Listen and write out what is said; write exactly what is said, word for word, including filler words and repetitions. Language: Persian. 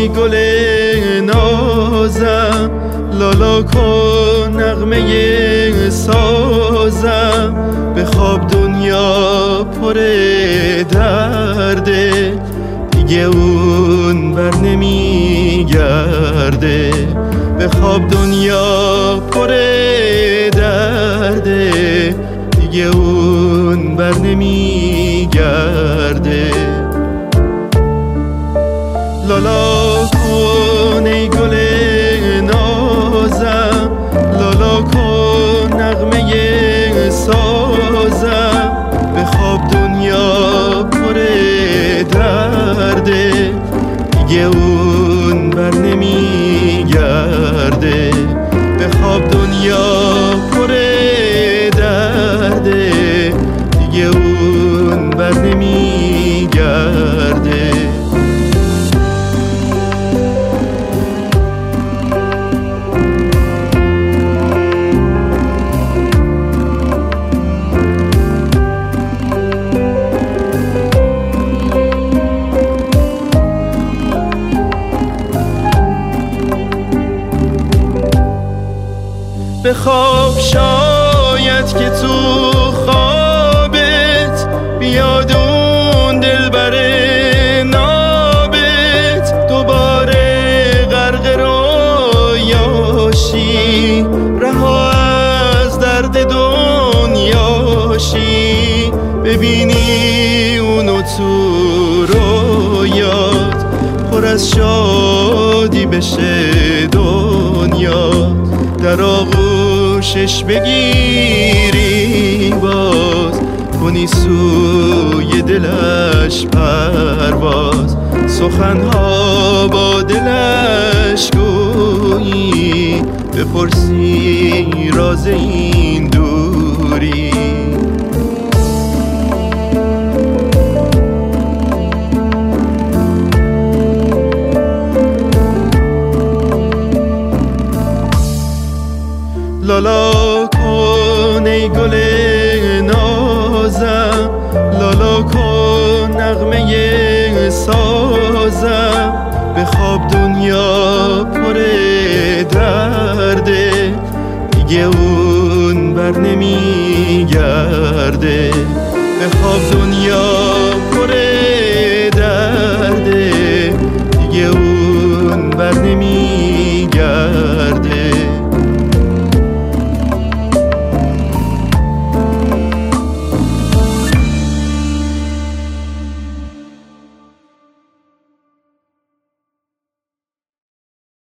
ای گل نازم، لالا کن نغمه سازم. به خواب دنیا پر درده، دیگه اون بر نمیگرده. به خواب دنیا پر درده، دیگه اون بر نمیگرده. لالا کن ای گل نازم، لالا کن نغمه سازم. به خواب دنیا پر درده، دیگه اون بر نمیگرده. به خواب دنیا پر درده، دیگه اون بر نمیگرده. به خواب شاید که تو خوابت بیاد اون دلبر نابت، دوباره غرق رویاشی، رها از درد دنیاشی. ببینی اونو تو رویات، پر از شادی بشه دنیا. در آغوشش بگیری باز، کنی سوی دلش پرواز. سخنها با دلش گویی، بپرسی راز این دوری. لالا کن ای گل نازم، لالا کن نغمه سازم. به خواب دنیا پر درده، دیگه اون بر نمیگرده. به خواب دنیا